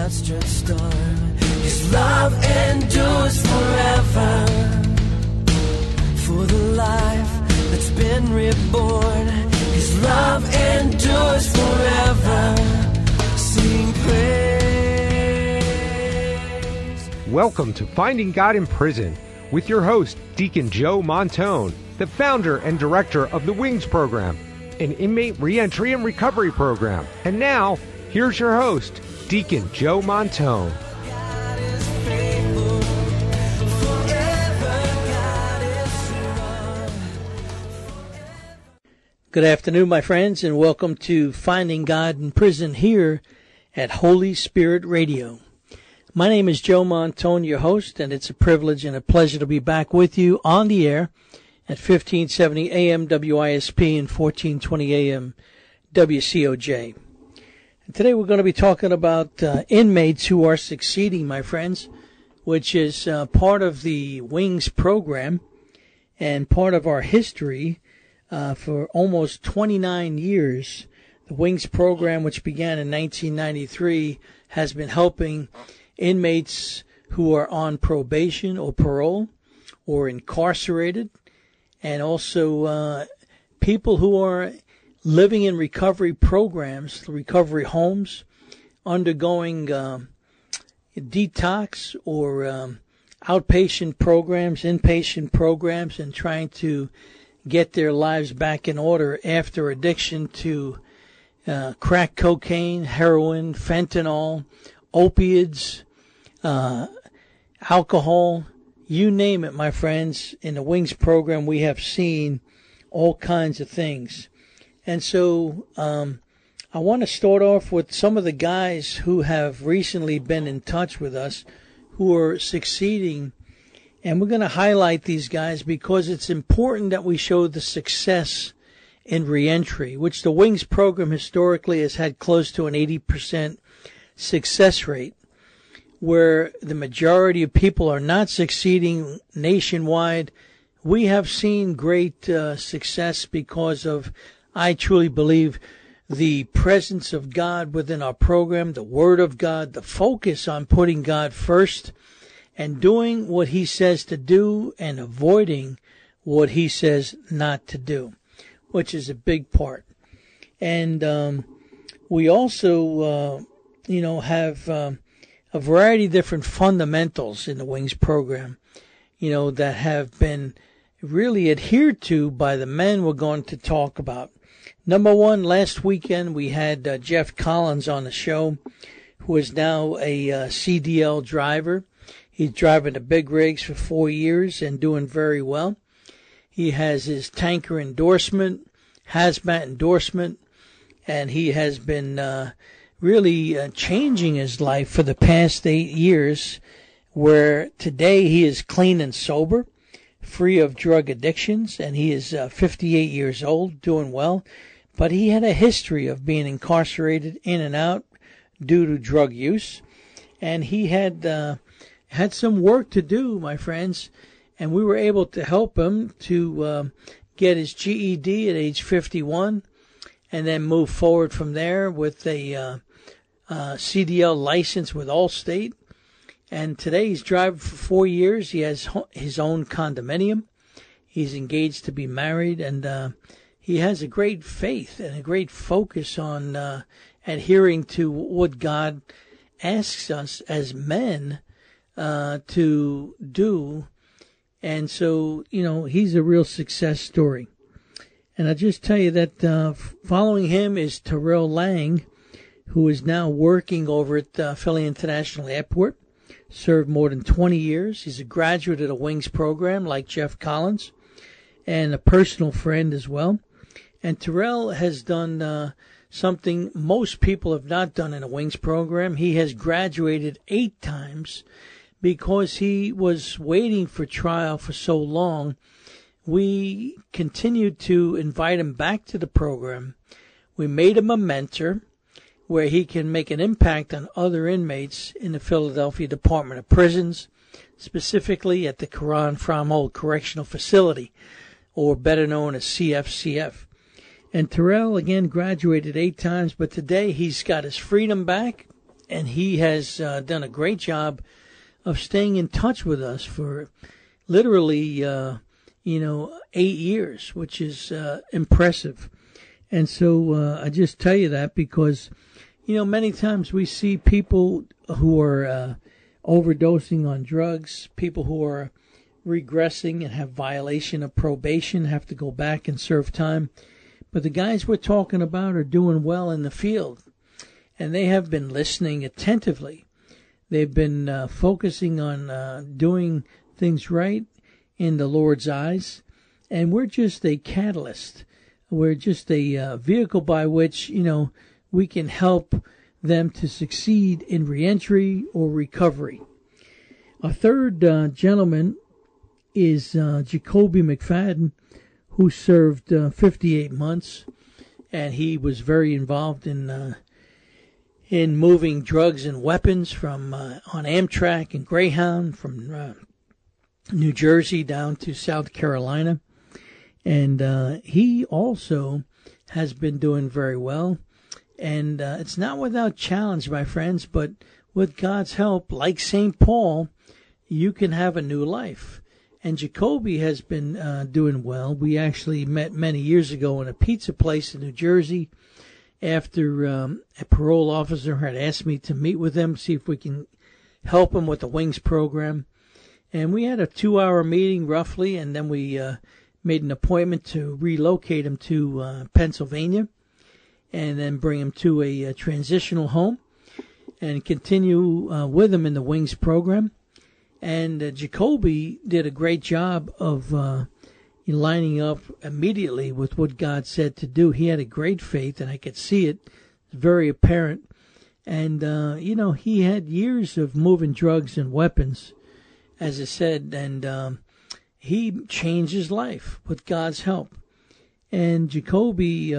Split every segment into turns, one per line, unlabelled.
outstretched arm. His love endures forever. For the life that's been reborn, His love endures forever. Sing praise.
Welcome to Finding God in Prison with your host, Deacon Joe Montone, the founder and director of the WINGS program, an inmate reentry and recovery program. And now, here's your host, Deacon Joe Montone.
Good afternoon, my friends, and welcome to Finding God in Prison here at Holy Spirit Radio. My name is Joe Montone, your host, and it's a privilege and a pleasure to be back with you on the air at 1570 AM WISP and 1420 AM WCOJ. And today we're going to be talking about inmates who are succeeding, my friends, which is part of the WINGS program and part of our history for almost 29 years. The WINGS program, which began in 1993, has been helping inmates who are on probation or parole or incarcerated, and also people who are living in recovery programs, recovery homes, undergoing detox or outpatient programs, inpatient programs, and trying to get their lives back in order after addiction to crack cocaine, heroin, fentanyl, opiates, alcohol, you name it, my friends. In the WINGS program, we have seen all kinds of things. And so I want to start off with some of the guys who have recently been in touch with us who are succeeding. And we're going to highlight these guys because it's important that we show the success in reentry, which the WINGS program historically has had close to an 80% success rate, where the majority of people are not succeeding nationwide. We have seen great success because of, I truly believe, the presence of God within our program, the Word of God, the focus on putting God first and doing what He says to do and avoiding what He says not to do, which is a big part. And we also, have a variety of different fundamentals in the WINGS program, that have been really adhered to by the men we're going to talk about. Number one, last weekend we had Jeff Collins on the show, who is now a CDL driver. He's driving the big rigs for 4 years and doing very well. He has his tanker endorsement, hazmat endorsement, and he has been really changing his life for the past 8 years, where today he is clean and sober, free of drug addictions, and he is 58 years old, doing well. But he had a history of being incarcerated in and out due to drug use, and he had some work to do, my friends, and we were able to help him to get his GED at age 51 and then move forward from there with a CDL license with Allstate. And today he's driving for 4 years. He has his own condominium. He's engaged to be married, and he has a great faith and a great focus on adhering to what God asks us as men to do. And so, he's a real success story. And I'll just tell you that following him is Terrell Lang, who is now working over at Philly International Airport, served more than 20 years. He's a graduate of the WINGS program, like Jeff Collins, and a personal friend as well. And Terrell has done something most people have not done in a WINGS program. He has graduated 8 times because he was waiting for trial for so long. We continued to invite him back to the program. We made him a mentor where he can make an impact on other inmates in the Philadelphia Department of Prisons, specifically at the Karan Fromhold Correctional Facility, or better known as CFCF. And Terrell, again, graduated 8 times, but today he's got his freedom back. And he has done a great job of staying in touch with us for literally, 8 years, which is impressive. And so I just tell you that because, many times we see people who are overdosing on drugs, people who are regressing and have violation of probation, have to go back and serve time. But the guys we're talking about are doing well in the field, and they have been listening attentively. They've been focusing on doing things right in the Lord's eyes, and we're just a catalyst. We're just a vehicle by which, we can help them to succeed in reentry or recovery. Our third gentleman is Jacoby McFadden, who served 58 months, and he was very involved in moving drugs and weapons from on Amtrak and Greyhound from New Jersey down to South Carolina. And he also has been doing very well. And it's not without challenge, my friends, but with God's help, like St. Paul, you can have a new life. And Jacoby has been doing well. We actually met many years ago in a pizza place in New Jersey after a parole officer had asked me to meet with him, see if we can help him with the Wings program. And we had a 2-hour meeting roughly, and then we made an appointment to relocate him to Pennsylvania and then bring him to a transitional home and continue with him in the Wings program. And Jacoby did a great job of lining up immediately with what God said to do. He had a great faith, and I could see it. It's very apparent. And, he had years of moving drugs and weapons, as I said, and he changed his life with God's help. And Jacoby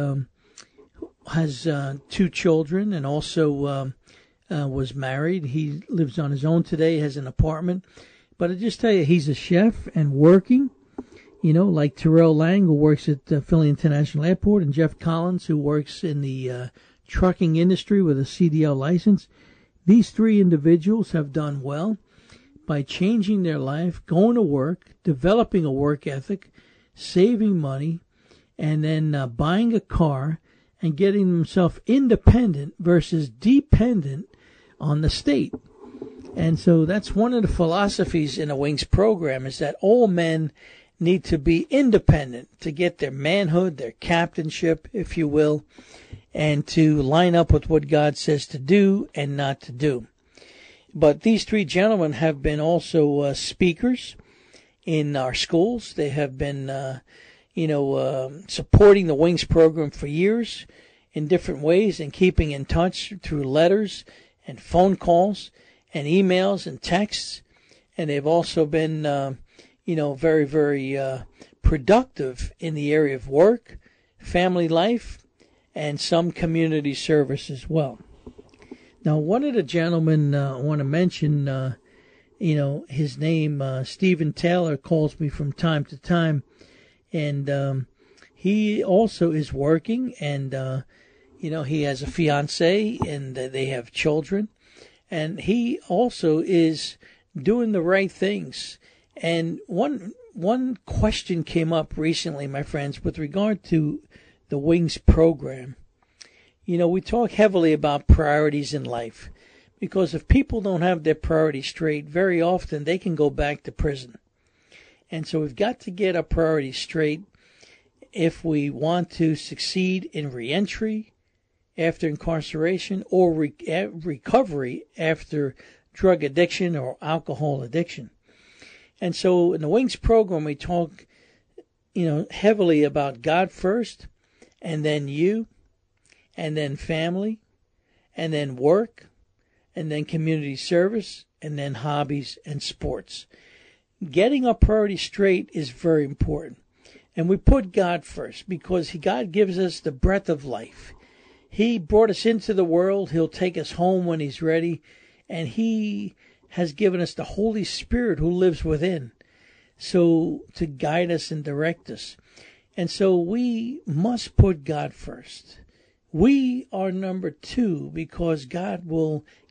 has 2 children and also was married. He lives on his own today, has an apartment. But I just tell you, he's a chef and working, like Terrell Lang, who works at Philly International Airport, and Jeff Collins, who works in the trucking industry with a CDL license. These 3 individuals have done well by changing their life, going to work, developing a work ethic, saving money, and then buying a car and getting themselves independent versus dependent on the state. And so that's one of the philosophies in the Wings program, is that all men need to be independent to get their manhood, their captainship, if you will, and to line up with what God says to do and not to do. But these 3 gentlemen have been also speakers in our schools. They have been, supporting the Wings program for years in different ways and keeping in touch through letters and phone calls and emails and texts. And they've also been, very, very productive in the area of work, family life, and some community service as well. Now, one of the gentlemen I want to mention, his name, Stephen Taylor, calls me from time to time. And he also is working, and, he has a fiance, and they have children. And he also is doing the right things. And one question came up recently, my friends, with regard to the Wings program. We talk heavily about priorities in life, because if people don't have their priorities straight, very often they can go back to prison. And so we've got to get our priorities straight if we want to succeed in reentry after incarceration or recovery after drug addiction or alcohol addiction. And so in the Wings program, we talk, heavily about God first, and then you, and then family, and then work, and then community service, and then hobbies and sports. Getting our priorities straight is very important. And we put God first because God gives us the breath of life. He brought us into the world. He'll take us home when He's ready. And He has given us the Holy Spirit who lives within, so to guide us and direct us. And so we must put God first. We are number 2 because God will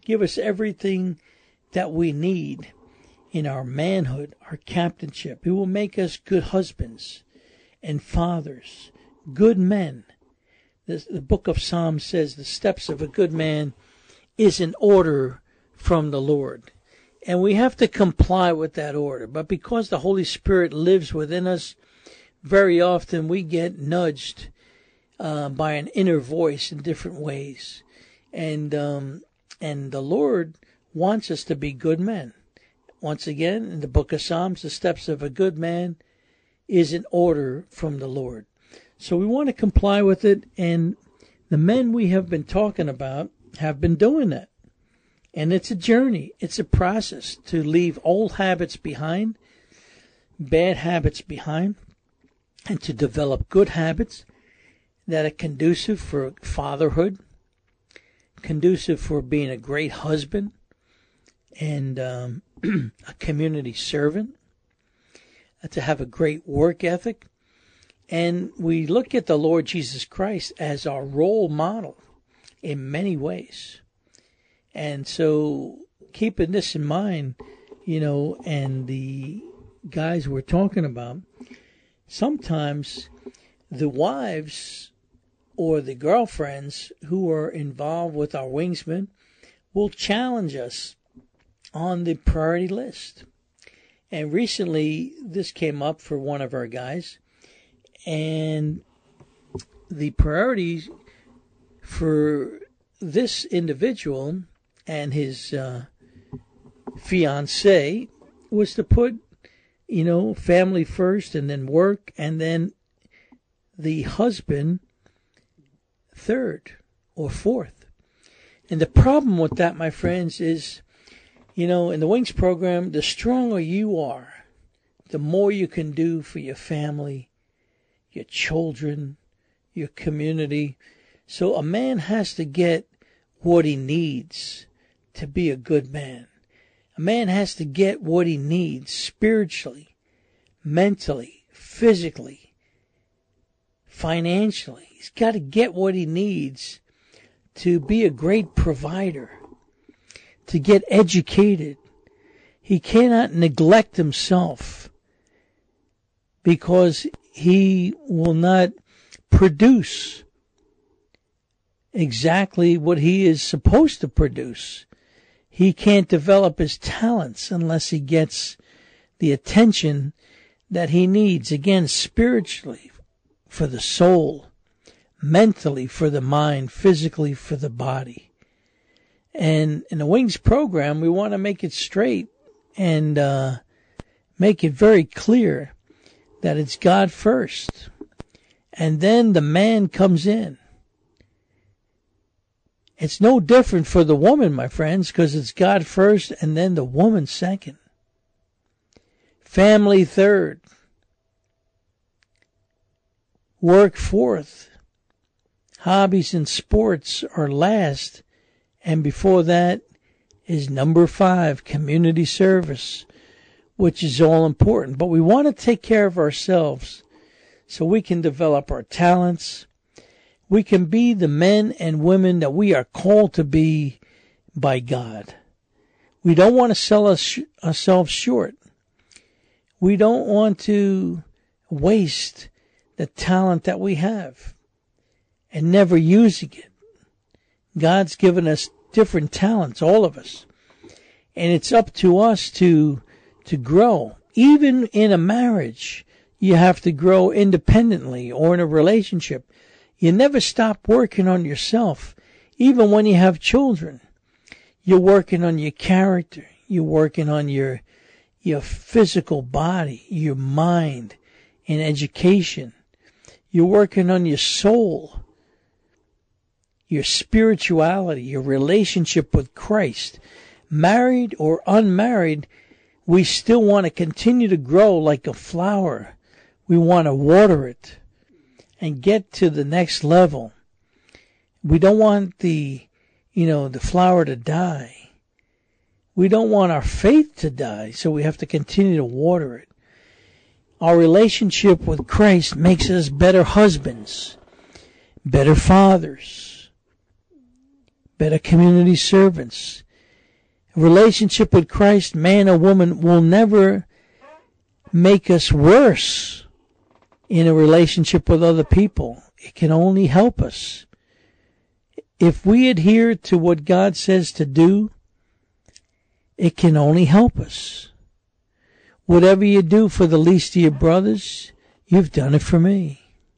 give us everything that we need in our manhood, our captainship. He will make us good husbands and fathers, good men. The book of Psalms says the steps of a good man is an order from the Lord. And we have to comply with that order. But because the Holy Spirit lives within us, very often we get nudged by an inner voice in different ways. And the Lord wants us to be good men. Once again, in the book of Psalms, the steps of a good man is an order from the Lord. So we want to comply with it, and the men we have been talking about have been doing that. And it's a journey. It's a process to leave old habits behind, bad habits behind, and to develop good habits that are conducive for fatherhood, conducive for being a great husband, and a community servant, to have a great work ethic. And we look at the Lord Jesus Christ as our role model in many ways. And so keeping this in mind, and the guys we're talking about, sometimes the wives or the girlfriends who are involved with our wingsmen will challenge us on the priority list. And recently, this came up for one of our guys, and the priority for this individual and his fiancée was to put, family first, and then work, and then the husband third or fourth. And the problem with that, my friends, is, in the Wings program, the stronger you are, the more you can do for your family, your children, your community. So a man has to get what he needs to be a good man. A man has to get what he needs spiritually, mentally, physically, financially. He's got to get what he needs to be a great provider, to get educated. He cannot neglect himself because he will not produce exactly what he is supposed to produce. He can't develop his talents unless he gets the attention that he needs, again, spiritually for the soul, mentally for the mind, physically for the body. And in the Wings program, we want to make it straight and make it very clear that it's God first. And then the man comes in. It's no different for the woman, my friends, because it's God first and then the woman second. Family third. Work fourth. Hobbies and sports are last. And before that is number 5, community service, which is all important. But we want to take care of ourselves so we can develop our talents. We can be the men and women that we are called to be by God. We don't want to sell ourselves short. We don't want to waste the talent that we have and never using it. God's given us different talents, all of us. And it's up to us to grow. Even in a marriage, you have to grow independently, or in a relationship. You never stop working on yourself. Even when you have children, you're working on your character. You're working on your physical body, your mind, and education. You're working on your soul, your spirituality, your relationship with Christ. Married or unmarried, we still want to continue to grow like a flower. We want to water it and get to the next level. We don't want the flower to die. We don't want our faith to die, so we have to continue to water it. Our relationship with Christ makes us better husbands, better fathers, better community servants. A relationship with Christ, man or woman, will never make us worse in a relationship with other people. It can only help us. If we adhere to what God says to do, it can only help us. Whatever you do for the least of your brothers, you've done it for me.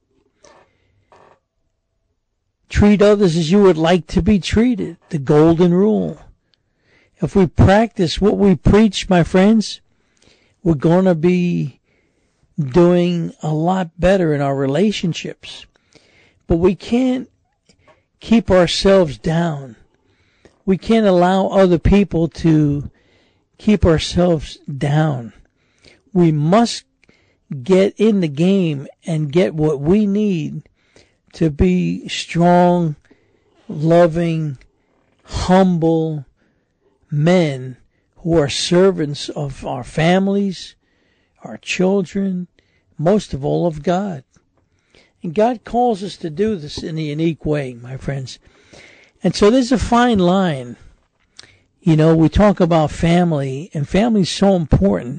Treat others as you would like to be treated. The golden rule. If we practice what we preach, my friends, we're going to be doing a lot better in our relationships. But we can't keep ourselves down. We can't allow other people to keep ourselves down. We must get in the game and get what we need to be strong, loving, humble men who are servants of our families, our children, most of all of God. And God calls us to do this in a unique way, my friends. And so there's a fine line. You know, we talk about family, and family is so important.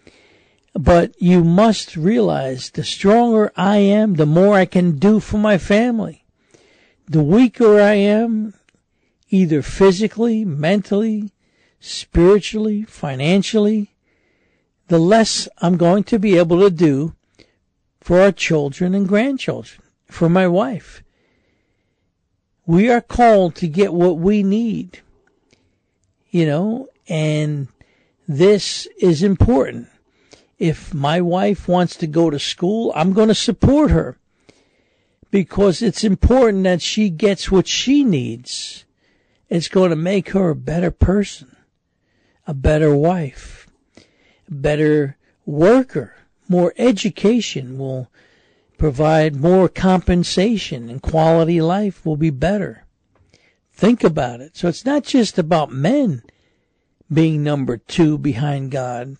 But you must realize the stronger I am, the more I can do for my family. The weaker I am, either physically, mentally, spiritually, financially, the less I'm going to be able to do for our children and grandchildren, for my wife. We are called to get what we need, you know, and this is important. If my wife wants to go to school, I'm going to support her because it's important that she gets what she needs. It's going to make her a better person, a better wife, a better worker. More education will provide more compensation, and quality of life will be better. Think about it. So it's not just about men being number 2 behind God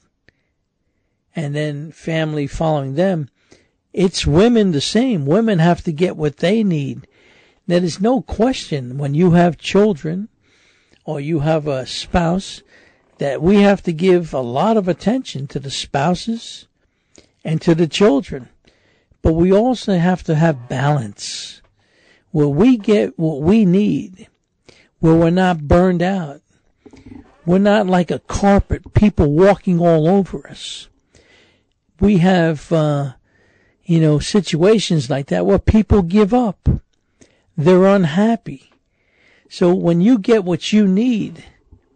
and then family following them. It's women the same. Women have to get what they need. There is no question when you have children or you have a spouse that we have to give a lot of attention to the spouses and to the children. But we also have to have balance where we get what we need, where we're not burned out. We're not like a carpet, people walking all over us. We have, situations like that where people give up. They're unhappy. So when you get what you need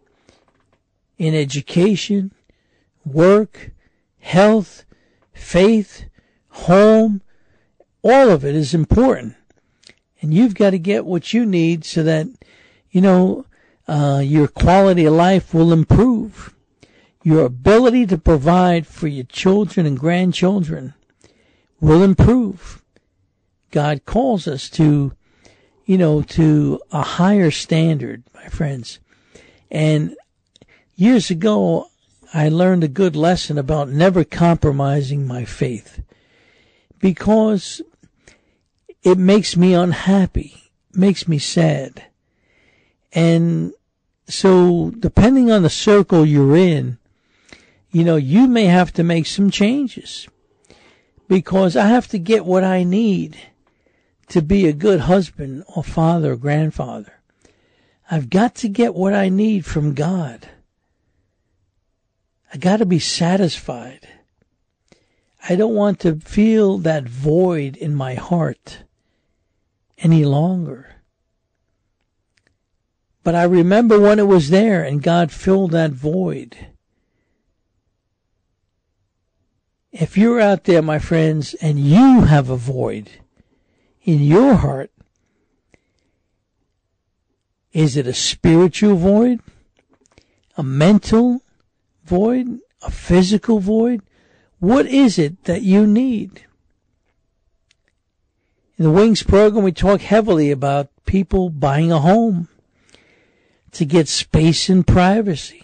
in education, work, health, faith, home, all of it is important. And you've got to get what you need so that, your quality of life will improve. Your ability to provide for your children and grandchildren will improve. God calls us to a higher standard, my friends. And years ago, I learned a good lesson about never compromising my faith because it makes me unhappy, makes me sad. And so depending on the circle you're in, you may have to make some changes because I have to get what I need to be a good husband or father or grandfather. I've got to get what I need from God. I got to be satisfied. I don't want to feel that void in my heart any longer. But I remember when it was there and God filled that void. If you're out there, my friends, and you have a void in your heart, is it a spiritual void, a mental void, a physical void? What is it that you need? In the Wings program, we talk heavily about people buying a home to get space and privacy,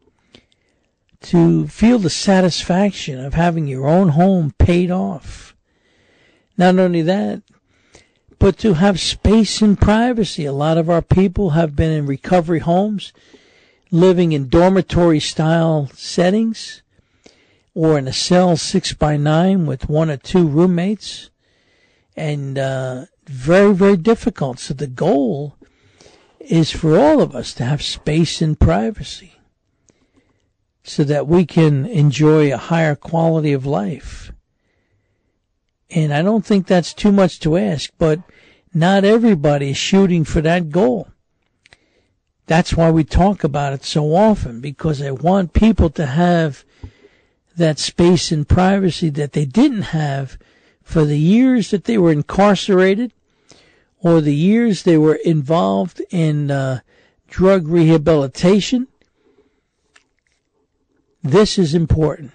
to feel the satisfaction of having your own home paid off. Not only that, but to have space and privacy. A lot of our people have been in recovery homes living in dormitory-style settings or in a cell 6x9 with 1 or 2 roommates. And very, very difficult. So the goal is for all of us to have space and privacy so that we can enjoy a higher quality of life. And I don't think that's too much to ask, but not everybody is shooting for that goal. That's why we talk about it so often, because I want people to have that space and privacy that they didn't have for the years that they were incarcerated or the years they were involved in drug rehabilitation. This is important.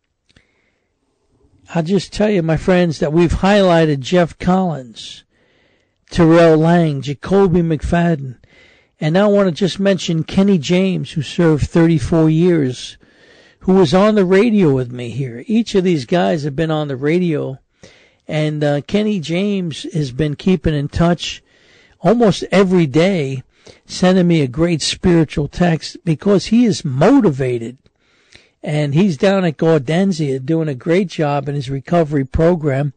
I'll just tell you, my friends, that we've highlighted Jeff Collins, Terrell Lang, Jacoby McFadden, and now I want to just mention Kenny James, who served 34 years, who was on the radio with me here. Each of these guys have been on the radio, and Kenny James has been keeping in touch almost every day, sending me a great spiritual text because he is motivated. And he's down at Gaudenzia doing a great job in his recovery program.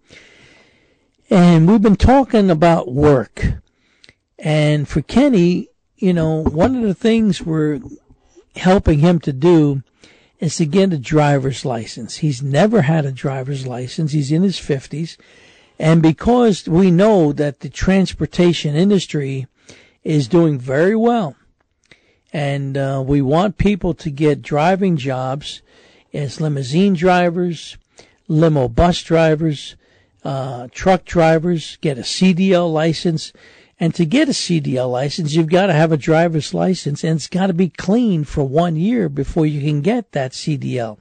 And we've been talking about work. And for Kenny, you know, one of the things we're helping him to do is to get a driver's license. He's never had a driver's license. He's in his 50s. And because we know that the transportation industry is doing very well, and we want people to get driving jobs as limousine drivers, limo bus drivers, truck drivers, get a CDL license. And to get a CDL license, you've got to have a driver's license, and it's got to be clean for 1 year before you can get that CDL.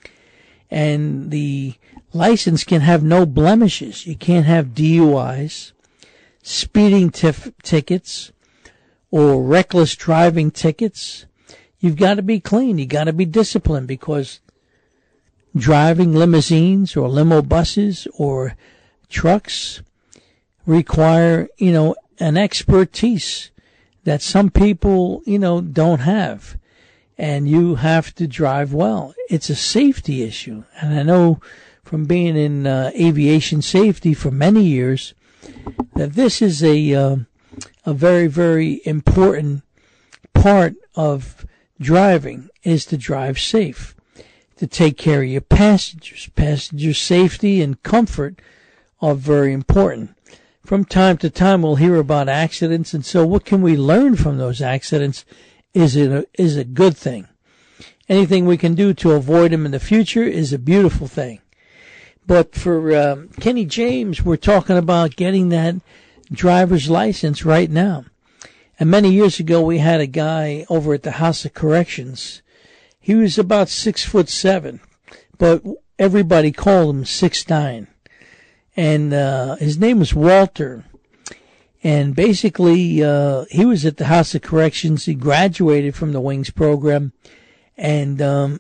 And the license can have no blemishes. You can't have DUIs, speeding tickets, or reckless driving tickets. You've got to be clean. You got to be disciplined, because driving limousines or limo buses or trucks require, you know, an expertise that some people, you know, don't have. And you have to drive well. It's a safety issue. And I know from being in aviation safety for many years that this is a very, very important part of driving, is to drive safe, to take care of your passengers. Passenger safety and comfort are very important. From time to time, we'll hear about accidents, and so what can we learn from those accidents is a good thing. Anything we can do to avoid them in the future is a beautiful thing. But for Kenny James, we're talking about getting that driver's license right now. And many years ago, we had a guy over at the House of Corrections. He was about 6'7", but everybody called him 6'9". And his name was Walter. And basically, he was at the House of Corrections. He graduated from the Wings program. And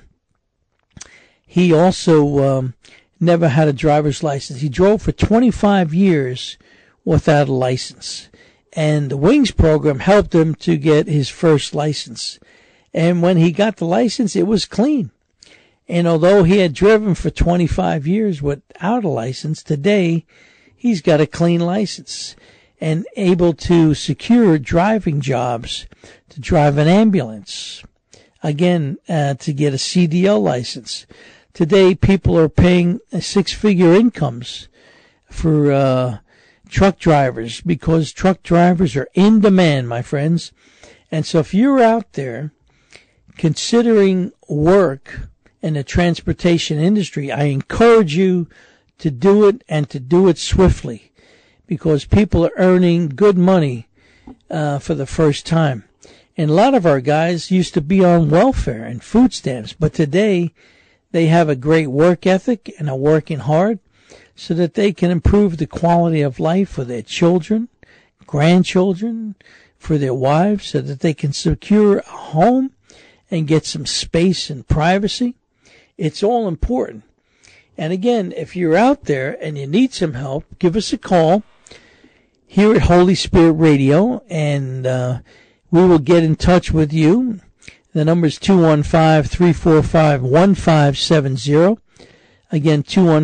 he also never had a driver's license. He drove for 25 years without a license. And the Wings program helped him to get his first license. And when he got the license, it was clean. And although he had driven for 25 years without a license, today he's got a clean license and able to secure driving jobs, to drive an ambulance, again, to get a CDL license. Today, people are paying six-figure incomes for truck drivers, because truck drivers are in demand, my friends. And so if you're out there considering work in the transportation industry, I encourage you to do it, and to do it swiftly, because people are earning good money for the first time. And a lot of our guys used to be on welfare and food stamps, but today they have a great work ethic and are working hard so that they can improve the quality of life for their children, grandchildren, for their wives, so that they can secure a home and get some space and privacy. It's all important. And again, if you're out there and you need some help, give us a call here at Holy Spirit Radio, and we will get in touch with you. The number is 215-345-1570. Again,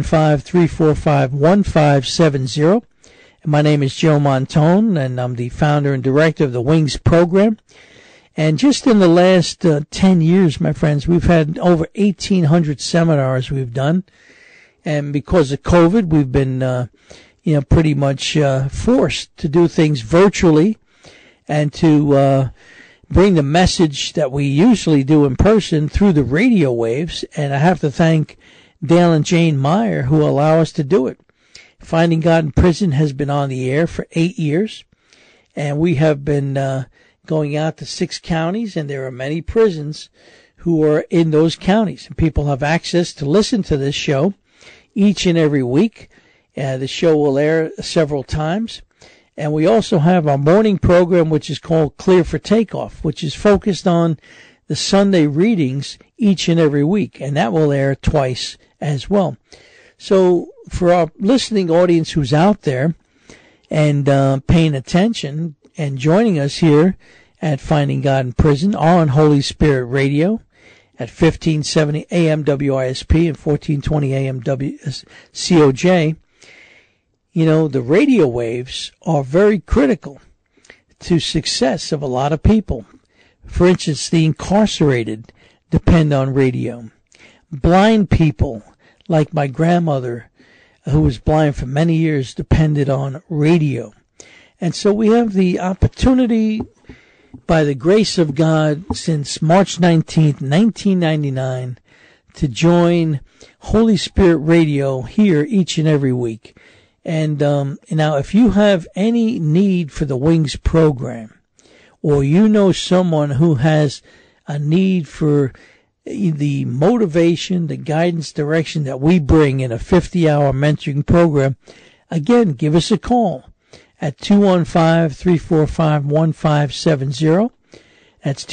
215-345-1570. And my name is Joe Montone, and I'm the founder and director of the Wings program. And just in the last 10 years, my friends, we've had over 1,800 seminars we've done. And because of COVID, we've been, pretty much forced to do things virtually and to bring the message that we usually do in person through the radio waves. And I have to thank Dale and Jane Meyer who allow us to do it. Finding God in Prison has been on the air for 8 years, and we have been going out to 6 counties, and there are many prisons who are in those counties. And people have access to listen to this show each and every week. The show will air several times. And we also have our morning program, which is called Clear for Takeoff, which is focused on the Sunday readings each and every week. And that will air twice as well. So for our listening audience who's out there and paying attention and joining us here at Finding God in Prison on Holy Spirit Radio at 1570 AM WISP and 1420 AM COJ, the radio waves are very critical to success of a lot of people. For instance, the incarcerated depend on radio. Blind people, like my grandmother, who was blind for many years, depended on radio. And so we have the opportunity, by the grace of God, since March 19th, 1999, to join Holy Spirit Radio here each and every week. And now, if you have any need for the Wings program, or you know someone who has a need for the motivation, the guidance, direction that we bring in a 50-hour mentoring program, again, give us a call at 215-345-1570. That's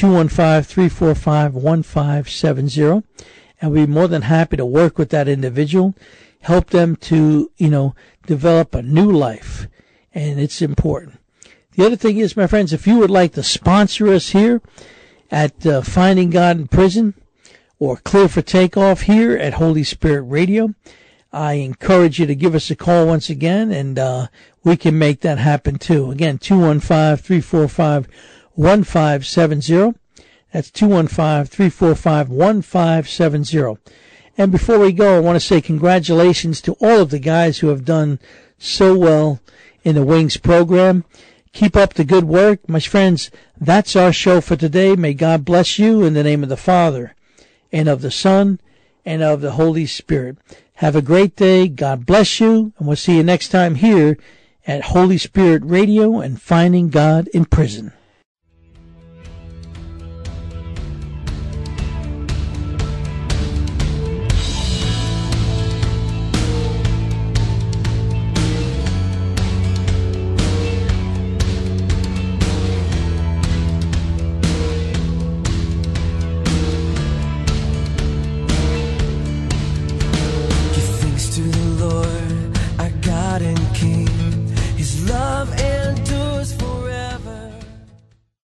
215-345-1570. And we'll be more than happy to work with that individual, help them to, develop a new life. And it's important. The other thing is, my friends, if you would like to sponsor us here at Finding God in Prison or Clear for Takeoff here at Holy Spirit Radio, I encourage you to give us a call once again, and we can make that happen too. Again, 215-345-1570. That's 215-345-1570. And before we go, I want to say congratulations to all of the guys who have done so well in the Wings program. Keep up the good work. My friends, that's our show for today. May God bless you in the name of the Father, and of the Son, and of the Holy Spirit. Have a great day. God bless you. And we'll see you next time here at Holy Spirit Radio and Finding God in Prison.